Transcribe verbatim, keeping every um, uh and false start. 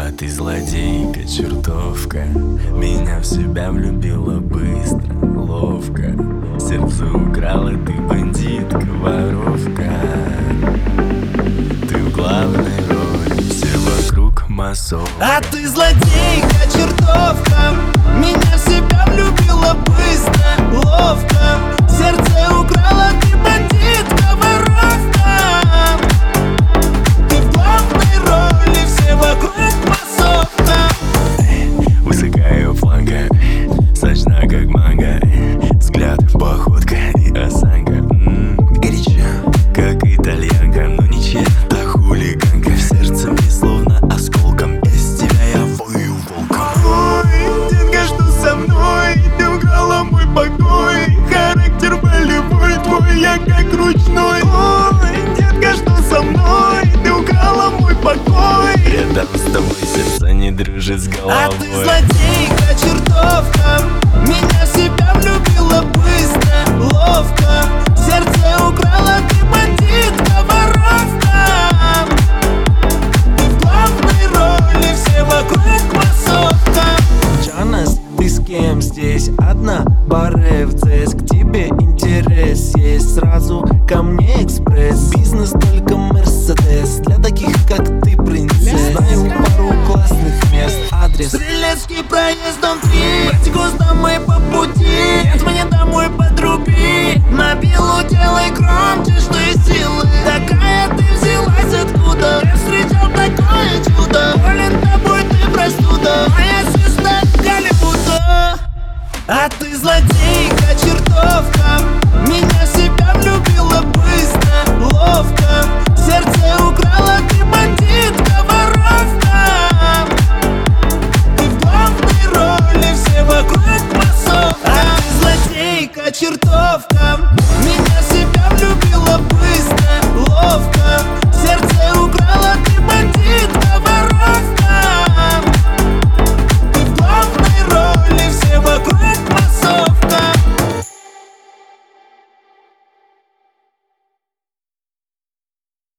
А ты злодейка, чертовка, меня в себя влюбила быстро, ловко. Сердце украла, ты бандитка, воровка. Ты в главной роли, все вокруг массов. А ты злодейка, чертовка, меня в себя влюбила быстро, ловко. Сердце украла, ты бандитка, воровка. Ты в главной роли, все вокруг массовка. Высокая фланга, сочна как манго. Взгляд, походка и осанка, м-м, горячо, как итальянка. Но не чья-то хулиганка. В сердце мне словно осколком. Без тебя я вою волком. Ой, детка, что со мной? Ты украла мой покой. Характер болевой твой, я как ручной. Ой, детка, что со мной? Ты украла мой покой. Рядом с тобой сердце не дружит с головой. А ты злодейка, чертовка, меня в себя влюбила быстро, ловко. Сердце украла, ты бандитка, воровка. Ты в главной роли, все вокруг массовка. Джанас, ты с кем здесь? Одна? Пора в ЦС, к тебе интерес есть. Сразу ко мне экспресс. Бизнес только Мерседес. Для таких, как ты, принцесс. Знаю пару классных мест. Адрес Стрелецкий проезд, дом три. Практикус домой по пути. Звони домой, подруби. Мобилу делай громче, что из силы. Такая ты взялась откуда? Я встречал такое чудо. Болен тобой, ты простуда. Моя звезда Голливуда. А ты злодейка, чертовка, меня в себя влюбила быстро, ловко. Сердце украла, ты бандитка, воровка. Ты в главной роли, все вокруг массовка. А ты злодейка, чертовка, меня